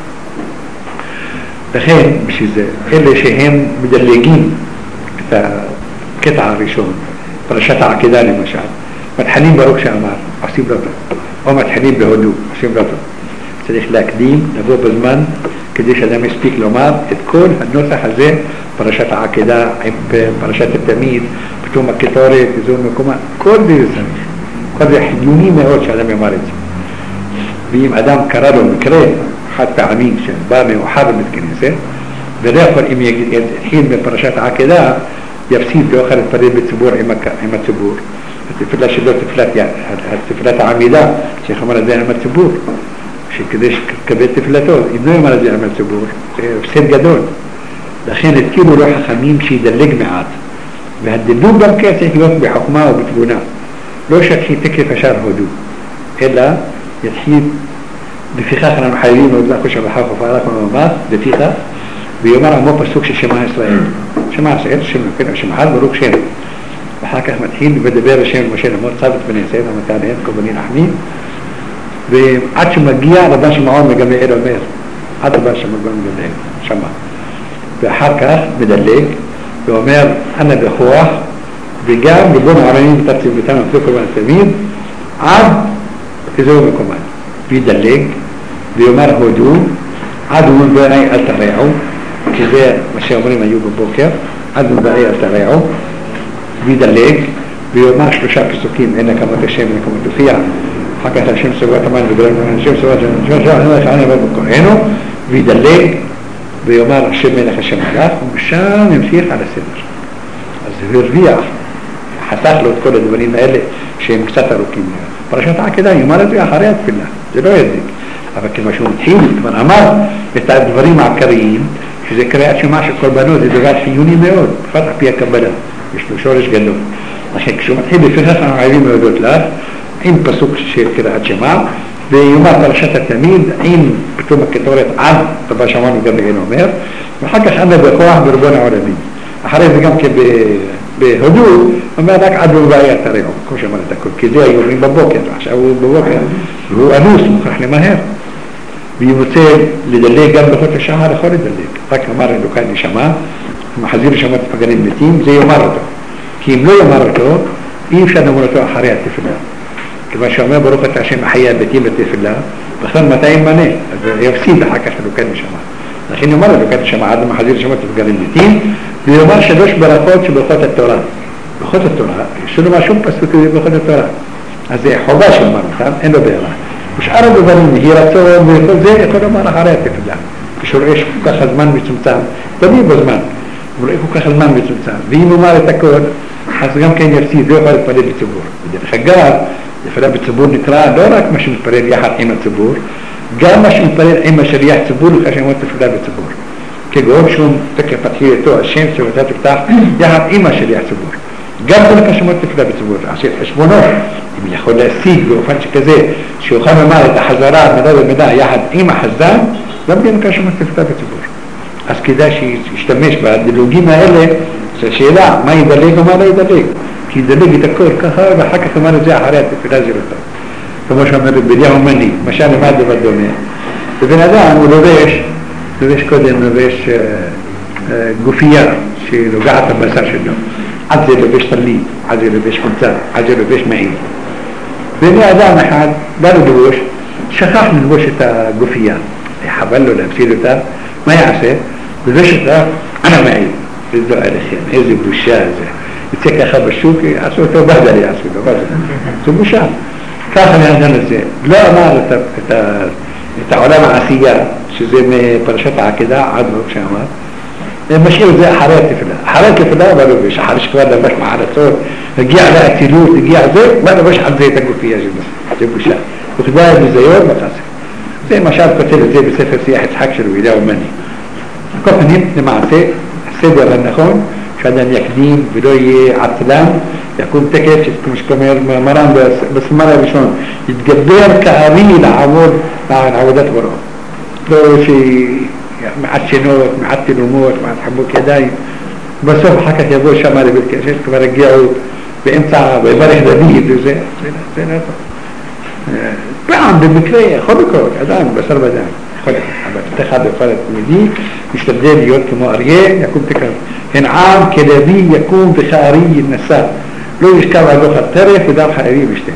לכן בשביל זה, אלה שהם מדלגים את הקטע הראשון, פרשת העקידה למשל, מתחילים ברוך שאמר, עושים לא טוב, או מתחילים בהודו, עושים לא טוב. צריך להקדים, לבוא בזמן, כדי שאדם יספיק לומר את כל הנוסח הזה, פרשת העקידה, עם פרשת התמיד, פתאום הקטורת, איזור מקומה, כל זה צריך. כל זה חיוני מאוד שאדם יאמר את זה. ואם אדם קרא לו מקרה, חד פעמים שבא מאוחר בבית כנסת, ולא יכול, אם יתחיל בפרשת העקידה, יפסיד ואוכל להתפלל בציבור עם, עם הציבור. התפילה שלו, תפילת, תפילת העמידה, שחמר את זה עם הציבור. שכדי שתקבל תפילתו, אם לא יאמר את זה עם הציבור, זה הפסד גדול. לכן התקינו לו חכמים שידלג מעט. והדלוג גם כן צריך להיות בחוכמה ובתבונה. לא שיתחיל תקף ישר הודו, אלא יתחיל, לפיכך אנחנו חייבים עוד לך שבחר ופעלך וממש, לפיכך, ויאמר עמו פסוק של שמע ישראל. שמע ישראל, שם אחד ברוך שם. ואחר כך מתחיל לדבר בשם משה למות צוות בני ישראל, המתן אין, קובני נחמים. ועד שמגיע לבן שמעון מגמאל אומר, עד לבן שמעון מגמאל, שמע. ואחר כך מדלג ואומר, אנא בכוח, וגם בבון הערמים תציב ביתם אפילו כל תמיד, עד איזו מקומן. וידלג, ויאמר הודו, עד ומבעי אל תרעו, כי זה מה שאומרים היו בבוקר, עד ומבעי אל תרעו, וידלג, ויאמר שלושה פסוקים, אין הקמת השם, אין הקמת תופיע, אחר כך השם סוגרת המן וגרם השם סוגרת השם סוגרת אני אומר אני אומר בקוראינו וידלג ויאמר השם מלך השם הלך ומשם ימשיך על הסדר. אז הוא הרוויח, חתך לו את כל הדברים האלה שהם קצת ארוכים. פרשת העקידה יאמר את זה אחרי התפילה, זה לא יזיק, אבל כמו שהוא מתחיל כבר אמר את הדברים העיקריים שזה קריאת שמע של קורבנות, זה דבר חיוני מאוד, בפרט על פי הקבלה, יש לו שורש גדול. לכן כשהוא מתחיל לפיכך אנחנו חייבים להודות לך עם פסוק של קריאת שמע, ויאמר פרשת התמיד עם פתאום הקטורת עד טבע שמענו גמליאל אומר, ואחר כך אנא בכוח בריבון העולמים. אחרי זה גם בהודו אומר רק עד ובעי התרעו, כמו שאמרת הכל, כי זה היו אומרים בבוקר, עכשיו הוא בבוקר, והוא אנוס, מוכרח למהר. והיא רוצה לדלג גם בכל השעה, יכול לדלג. רק אמר אלוקי נשמה, מחזיר נשמה את פגנים מתים, זה יאמר אותו. כי אם לא יאמר אותו, אי אפשר לומר אותו אחרי התפילה. כיוון שאומר ברוך אתה השם החיה ביתי בתפילה, בכלל מתי ימנה, אז יפסיד אחר כך אלוקי נשמה. לכן יאמר אלוקי נשמה עד מחזיר נשמה את פגנים מתים, ויאמר שלוש ברכות שברכות התורה. ברכות התורה, יש לנו משהו פסוק ברכות התורה. אז זה חובה שאומר אותם, אין לו בעירה. ושאר הדברים, יהי רצון וכל זה, יכול לומר אחרי התפילה. כשרואה כל כך הזמן מצומצם, תמיד בזמן, רואה כל כך הזמן מצומצם. ואם אומר את הכל, אז גם כן יפסיד, לא יכול להתפלל בציבור. בדרך אגב, תפילה בציבור נקרא לא רק מה שמתפלל יחד עם הציבור, גם מה שמתפלל עם השליח ציבור וכאשר אמור תפילה בציבור. כגון שום תקף התחילתו, השם שאתה תפתח יחד עם השליח ציבור. גם כל כאשר אמור תפילה בציבור, עשית חשבונו, אם יכול להשיג באופן שכזה, שיוכל לומר את החזרה, מידע ומידע יחד עם החזן, גם כן כאשר אמור תפילה בציבור. אז כדאי שישתמש בדילוגים האלה, זו שאלה, מה ידלג ומה לא ידלג? כי ידלג את הכל ככה, ואחר כך אמר את זה אחרי התפילה זה לא טוב. כמו שאומר בדיעה אומני, משל למד דבר דומה. ובן אדם הוא לובש, לובש קודם, לובש אה, אה, גופייה שנוגעת הבשר שלו. עד זה לובש טלית, עד זה לובש חולצה, עד זה לובש מעיל. והנה אדם אחד בא ללבוש, שכח ללבוש את הגופייה. חבל לו להפסיד אותה, מה יעשה? לובש אותה, אנא מעיל. וזו עליכם, איזה בושה זה. יצא ככה בשוק, עשו אותו בדלי, עשו לו, זו בושה. ככה מהאדם הזה, לא אמר את, את, את העולם העשייה, שזה מפרשת העקידה, עד לא שאמר, משאיר את זה אחרי התפילה. אחרי התפילה בא לובש, אחרי שכבר לבש מערצות, הגיע לאצילות, הגיע זה, בא לובש על זה את הגופייה שלו, זה בושה. וכדאי בזיון וחסר. זה משל כותב את זה בספר שיח יצחק שלו, ידע אומני. כל פנים, למעשה, הסדר הנכון, שאדם יקדים ולא יהיה עצלן, יקום תקף, כמו שכומר מרן בסמר הראשון, יתגבר כארי לעבוד, לעבודת בוראו. לא שמעט שינות, מעט תלומות, מעט חמוק ידיים, בסוף אחר כך יבוא שמה לבית כנסת, כבר הגיעו באמצע, בברך דוד וזה, זה לא טוב. פעם במקרה יכול לקרות, אדם, בשר בדם, יכול לקרות, אבל תחד בפרט תמידי, משתדל להיות כמו אריה, יקום תקף. הן עם כלבי יקום וכארי ינסה. לא ישכב על דוח הטרף ודם חייבי בשתי.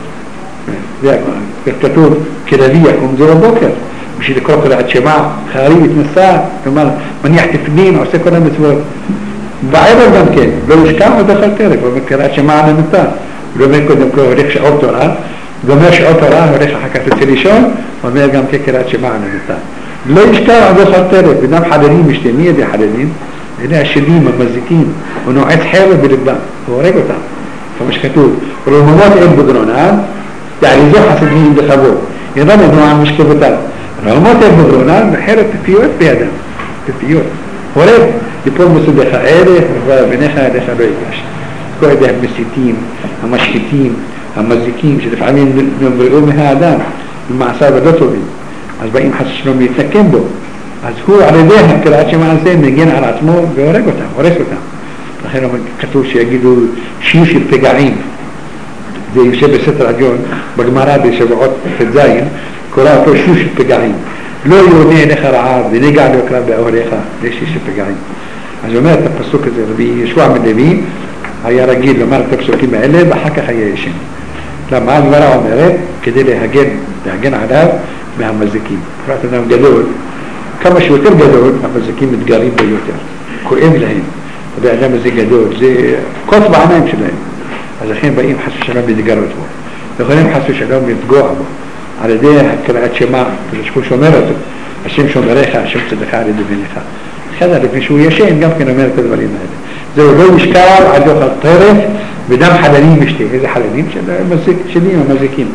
זה כתוב כלבי יקום, זה בבוקר. בשביל לקרוא קריאת שמע, חייבי יתנסה, כלומר, מניח תפנין, עושה כל המצוות. בערב גם כן, לא ישכב על דוח הטרף, הוא אומר קריאת שמע על הנתה. הוא אומר קודם כל, הולך שעות תורה, גומר שעות תורה, הולך אחר כך לצל לישון, הוא אומר גם כן קריאת שמע על הנתה. לא ישכב על דוח הטרף ודם חללים בשתי. מי ידי חללים? הנה השדים, המזיקים, הוא נועץ חרב בלבם, הוא הורג אותם. כמו שכתוב, רוממות אין בגרונם, יעריזו חסדים בכבוד, ידענו נועם משכבותם. רוממות אין בגרונם, וחרב פפיות בידם, פפיות. הורג, לפעול מסודך, הערך, ובניך עליך לא ייגש. כל ידי המסיתים, המשחיתים, המזיקים, שלפעמים נבראו מהאדם, במעשה ולא טובים. אז באים חס שלום להתנקם בו. אז הוא על ידי הקריאת שמע הזה מגן על עצמו והורג אותם, הורס אותם. לכן כתוב שיגידו שיעור של פגעים. זה יושב בסתר עליון, בגמרא בשבועות ח' קורא אותו שיעור של פגעים. לא יעונה אליך רעב ונגע לא יקרב באוהליך, זה שיעור של פגעים. אז הוא אומר את הפסוק הזה, רבי ישוע בן לוי היה רגיל לומר את הפסוקים האלה ואחר כך היה ישן. למה? הגמרא אומרת כדי להגן, להגן עליו מהמזיקים. פרט אדם גדול, כמה שיותר גדול, המזיקים מתגרים ביותר, כואב להם. והאדם הזה גדול, זה קוץ בעיניים שלהם. אז לכן באים חס ושלום להתגרות בו. יכולים חס ושלום לפגוע בו. על ידי הקריאת שמע, שהוא שומר אותו. השם שומריך, השם צדקך על ידי בניך. חדר, לפני שהוא ישן, גם כן אומר את הדברים האלה. זהו, לא ישכב על דוח הטרף, ודם חללים משתי. איזה חללים? שלים, המזיקים.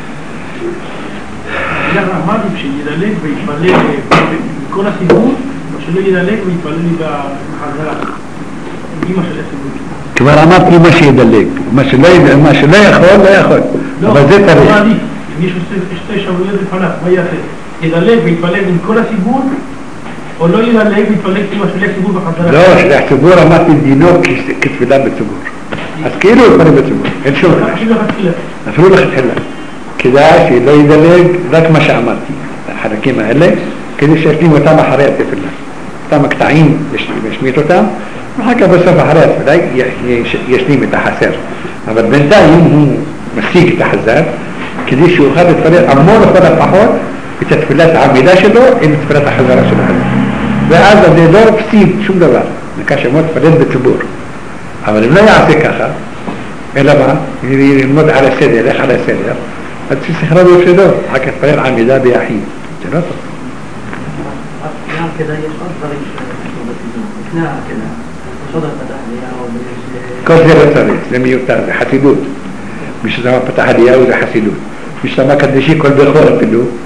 אמרתי שידלג ויתפלל בכל הסיבוב, או שלא ידלג ויתפלל בחזרה. אמא של הסיבוב. כבר אמרתי אמא שידלג. מה שלא יכול, לא יכול. אבל זה צריך. לא עדיף. אם יש שתי שבועות לפניו, מה יעשה? ידלג ויתפלל עם כל הסיבוב, או לא ידלג ויתפלל כמו שליח סיבוב בחזרה? לא, שליח סיבוב אמרתי דינו כתפילה בציבור. אז כאילו יתפלל בציבור. אין שום דבר. אפילו לכתחילה. כדאי שלא ידלג רק מה שאמרתי, החלקים האלה, כדי שישלים אותם אחרי התפילה. אותם הקטעים, ישמיט אותם, ואחר כך בסוף אחרי התפילה ישלים את החסר. אבל בינתיים הוא משיג את החזר, כדי שהוא יוכל להתפלל המון לכל הפחות את התפילת העמידה שלו עם תפילת החזרה של החזר. ואז זה לא הפסיד שום דבר, נקרא שמות תפלל בציבור. אבל אם לא יעשה ככה, אלא מה? ללמוד על הסדר, איך על הסדר, אז תשחרר שלו, אחר כך תפלל עמידה ביחיד. זה לא טוב. לפני העקדה יש עוד דברים שאנחנו בסידור. לפני העקדה, יש עוד הפתח עלייה או... כל זה לא צריך, זה מיותר, זה חסידות. מי ששמה פתח עלייה זה חסידות. מי ששמה קדשי כל בכור אפילו,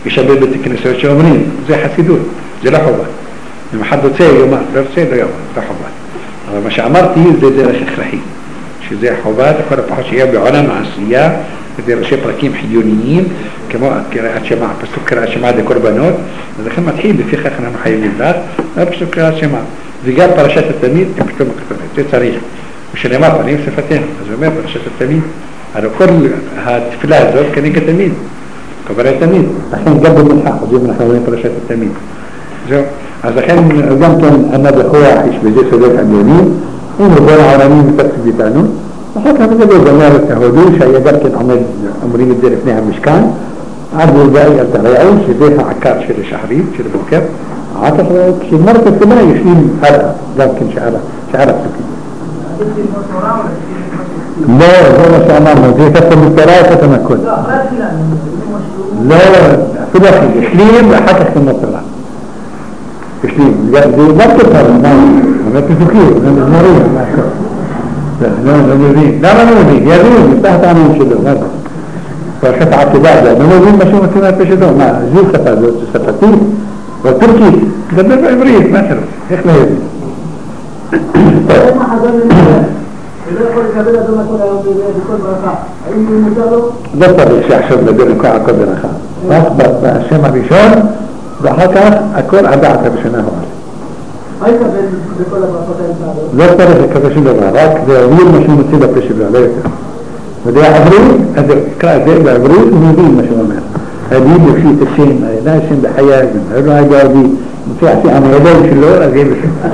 יש הרבה בתי כנסיות שאומרים, זה חסידות, זה לא חובה. אם אחד רוצה יאמר, לא רוצה לא יאמר, זה חובה. אבל מה שאמרתי זה דרך הכרחי, שזה חובה, לכל הפחות שיהיה בעולם העשייה, זה ראשי פרקים חיוניים, כמו קריאת שמע, פסוק קריאת שמע לקורבנות, אז לכן מתחיל, לפיכך אנחנו חייבים לך, פסוק קריאת שמע. וגם פרשת התמיד, הם פתאום הכתובת, זה צריך. ושנאמר, פנים שפתנו, אז הוא אומר פרשת התמיד, הרי כל התפילה הזאת כנגד תמיד, קברי תמיד, לכן גם במלחה, חוזרים אנחנו אומרים פרשת התמיד. זהו, אז לכן גם כן ענה בכוח, יש בזה סודות עליונים, אם רבון העולמים מתקציב איתנו, אחר כך זה לא זמר את ההודו, שהיה גם כן עומד, אומרים את זה לפני המשכן, עד ורגעי אל תרעו, שזה העקר של השחרית, של הבוקר, אחר כך כשמרת התפילה יושבים הלאה, גם כן שערה, שערה פסוקים. לא, זה מה שאמרנו, זה כתב מתורה, כתב הכל. לא, אפילו אחי, ישלים ואחר כך כתב מתורה. ישלים, זה לא כתב, אבל פסוקים, זה מזמורים, מה הכל. לא, לא מבין. למה לא מבין? יבין, יפתח את העמים שלו, מה זה? פרשת העקידה, זה לא מבין מה שהוא מציא מהפה שלו, מה, זו שפה, זו שפתי, או טורקית, תדבר בעברית, מה אתה רוצה? איך לא יבין? ולא יכול לקבל אדום הכל היום בכל ברכה. האם הוא מותר לו? לא צריך שעכשיו לדבר עם הכל ברכה. רק בשם הראשון, ואחר כך הכל הדעת הראשונה הוא. מה יקבל בכל הברכות האלה? לא צריך לקבל שום דבר, רק זה להבין מה שהוא מוציא בפה שלו, לא יותר. וזה עברית, אז תקרא את זה בעברית, הוא מבין מה שהוא אומר. הדיד יפשי את השם, לא השם בחיי, לא היה בי, מוציא עשי עם הידיים שלו, אז יהיה בשם.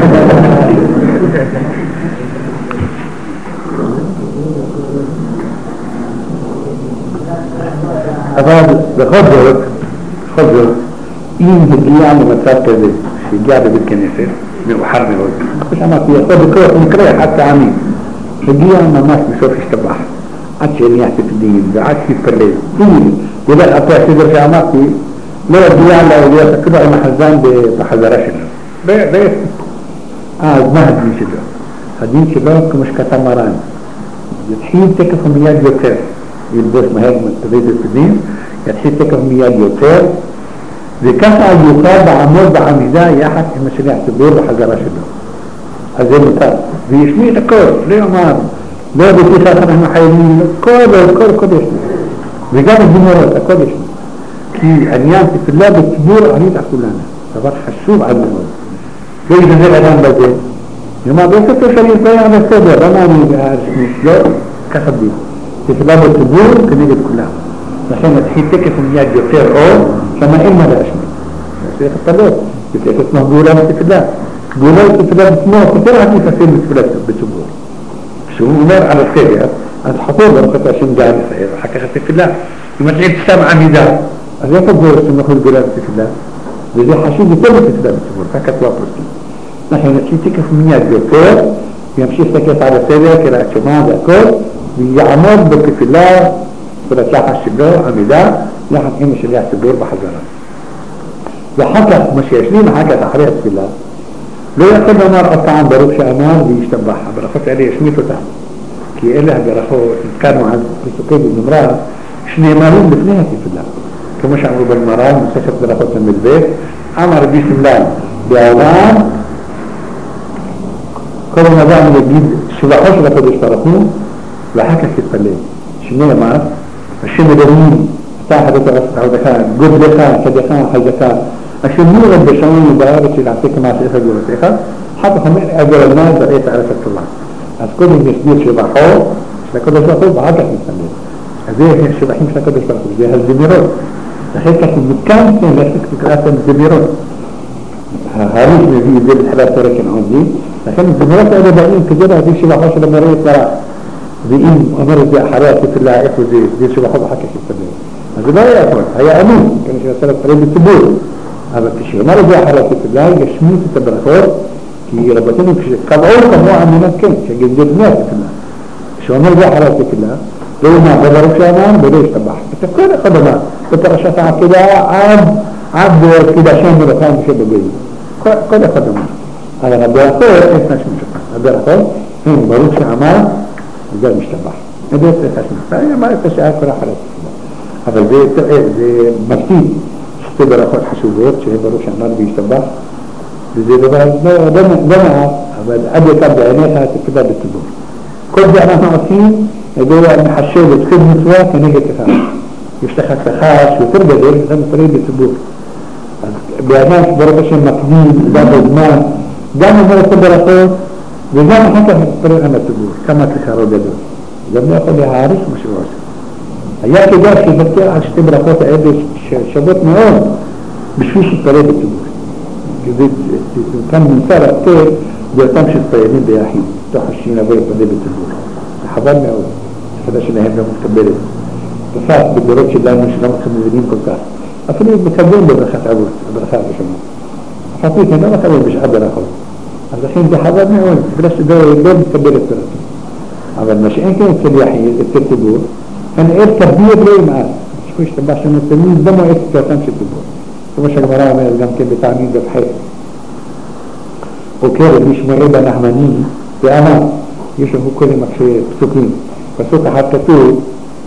אבל בכל זאת, בכל זאת, אם הגיע למצב כזה, שהגיע בבית כנסת, מאוחר מאוד, כמו שאמרתי, יכול לקרות מקרה חד פעמים, הגיע ממש בסוף השתבח, עד שהניח תפדים ועד שהתפלל, אם ילך אחרי הסדר שאמרתי, לא יגיע להיות אפילו עם החזן בחזרה שלו. אז מה הדין שלו? הדין שלו כמו שכתב מרן, יתחיל תקף ומיד יותר, ילבוש מהר מתבית תפדים, יתחיל תקף מיד יותר, וככה יוכל לעמוד בעמידה יחד עם השליח ציבור בחזרה שלו. אז זה מותר. וישמיע את הכל, לא יאמר, לא בפיך אנחנו חייבים, כל כל קודש. וגם הזמורות, הקודש. כי עניין תפילה בציבור ענית כולנו. דבר חשוב עד מאוד. לא ידבר אדם בזה. יאמר, לא כתוב שאני אתבעי על הסדר, למה אני אשמיע? לא, ככה בי. תפילה בציבור כנגד כולם. לכן נתחיל תקף ומיד יותר אור, שמה אין מה להשמיע. צריך לתלות, צריך לתמוך גאולה בתפילה. גאולה בתפילה בתמוך, יותר רק לפסים בתפילה בציבור. כשהוא אומר על הסדר, אז חתור ברוכת השם גאה ישראל, אחר כך התפילה. הוא מתחיל סתם עמידה. אז איפה גאולה שמחול גאולה בתפילה? וזה חשוב יותר בתפילה בציבור, כך כתבו הפרקים. לכן נתחיל תקף ומיד יותר, ימשיך תקף על הסדר, קראת שמע והכל, ויעמוד בתפילה, ולצלחה שלו, עמידה, יחד עם השליח ציבור בחזרה. ואחר כך, מה שישלים, אחר כך אחרי התפילה, לא יכול לומר עוד פעם ברוך שאמר וישתבח. הברכות האלה ישמיט אותם. כי אלה הברכות, נזכרנו על פסוקי בזמרה, שנאמרים לפני התפילה. כמו שאמרו בגמרא, מסכת ברכות המדבק, אמר רבי סמלן, בעולם, כל אדם יגיד שבחו של הקדוש ברוך הוא, ואחר כך יתפלל. שנאמר, השם מדברים, אתה חדת עבדך, גודלך, כדך, חזקה, אשר נורד בשמים ובארץ שלעשה כמעשיך גבולתך, אחר כך אומר, אגר אלמד בעת הארץ התורה. אז קודם נסביר שבחו של הקדוש ברוך הוא, ואחר כך נתפלל. אז זה שבחים של הקדוש ברוך הוא, זה הזמירות. לכן כך מכאן כן להחליק בקראת הזמירות. ההריש מביא את זה בתחילת פרק העוזי, לכן הזמירות האלה באים כדי להביא שבחו של המורה יתברך. ואם אומר את זה אחרי התפילה, איפה זה, זה שבחו ואחר כך יתפלל. אז זה לא היה יכול, היה אמון, כמה שנעשה לתפלל בציבור. אבל כשאומר את זה אחרי התפילה, ישמיט את הברכות, כי רבותינו כשקבעו כמו אמינת כן, שגיד זה בני התפילה. כשאומר את זה אחרי התפילה, לא יאמר בברוך שאמר ולא ישתבח. את הכל אחד אמר, בפרשת העקידה עד קידשם מלאכה משה בגויים. כל אחד אמר. אבל הברכות, אין נשמע שפע. הברכות, הם ברוך שאמר, וזה משתבח. זה צריך לשמח. ואני אמר את השעה כל אחרי התפילה. אבל זה, זה מפתיע, שתי ברכות חשובות, שהן ברוך שאמר וישתבח, וזה דבר לא מעט, אבל עד יקר בעיניך תפקדה בציבור. כל זה אנחנו עושים, זה מחשב את כל מצווה כנגד אחד. יש לך שכר שיותר גדול, אתה מתפלל בציבור. אז באדם שברוך השם מקדים, גם בזמן, גם אומר את הברכות, וגם אחר כך מתפלל עם הציבור, כמה שכרו גדול. גם לא יכול להעריך מה שהוא עושה. היה כדאי שיוותר על שתי ברכות האלה שוות מאוד, בשביל שתפלל בציבור. כאן נמצא לתת באותם שתפללים ביחיד, תוך השין לבוא להתפלל בציבור. זה חבל מאוד, החדה שלהם לא מתקבלת. תפס בדורות שלנו שלא מבינים כל כך. אפילו מקבלים בברכת אבות, הברכה הראשונה. הפרטית, הם לא מקבלים בשעה ברכות. אז לכן זה חבל מאוד, בגלל שזה לא מתקבל את פרטים. אבל מה שאין כן אצל יחיד, אצל ציבור, אני אף כביר לא ימעט. שכו ישתבח שם תמיד דמו אף כאותם של ציבור. כמו שהגמרא אומרת גם כן בתענית דף או קרב מי שמורה בנחמני, ואמר, יש לנו קודם פסוקים. פסוק אחד כתוב,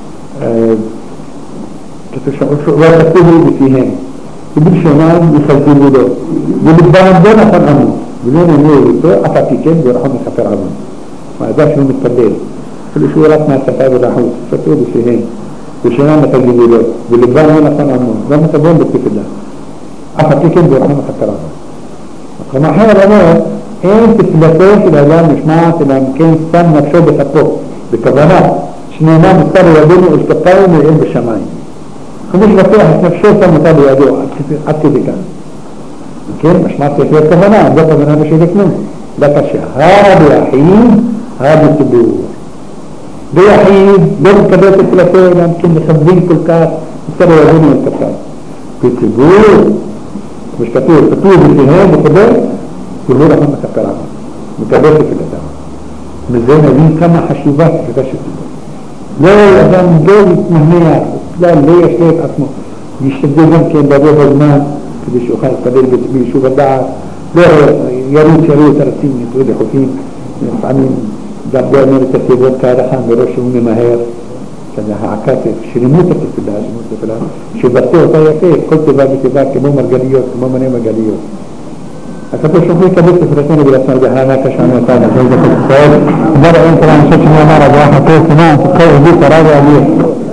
וכתוב בפיהם, ובלשונם יפלטו לו, ולבם לא נכון עמו, ולא נאמרו אותו, אף הפיקן ורחום מכפר עמו. האדם שהוא מתפלל, אפילו שהוא רק מהשפה ולחוץ, כתוב בפיהם, ושונם תגידו לו, ולבם לא נכון עמו, לא מתבון בתפלה, אף הפיקן ורחום מכפר עמו. כלומר אחר אומר, אין תפילתו של האדם נשמעת, אלא אם כן שם נפשו בחפו, בכוונה, שנאמר מסתר ידינו אל כפיים ואין בשמיים. כמו שבטוח את נפשו שם אותה בידו, עד כדי כאן. כן, משמע צריך להיות כוונה, לא כוונה בשביל כלום. לא קשה. ביחיד, בציבור. ביחיד, לא מתקבל את תפילתו, אלא אם כן מכוונים כל כך, מסתר ידינו אל כפיים. בציבור, כמו שכתוב, כתוב בפיהם, מקבל, והוא רחם מכפר עמו. מקבל תפילתם. מזה נבין כמה חשובה תפילתה של ציבור. לא אדם לא יתמהמה, לא ישלה את עצמו, ישתדל גם כן ברוב הזמן כדי שאוכל להתפלל ביישוב הדעת, לא ירוץ ירוץ הרצים נתרוא לחוקים, לפעמים גם לא אומר את הסיבות כהלכה מראש שהוא ממהר, שזה העקת שלימות התפילה, שלימות התפילה, שבטא אותה יפה, כל טבע וטבע כמו מרגליות, כמו מנה מרגליות. הכתוב שוכו יקבל תפילתנו ברצון בהנה כשענו אותנו, זה זה כל ישראל, דבר אין כל האנשית שאני אמר, אבוה חתו, סימן, תתחל עדות הרב ואביר.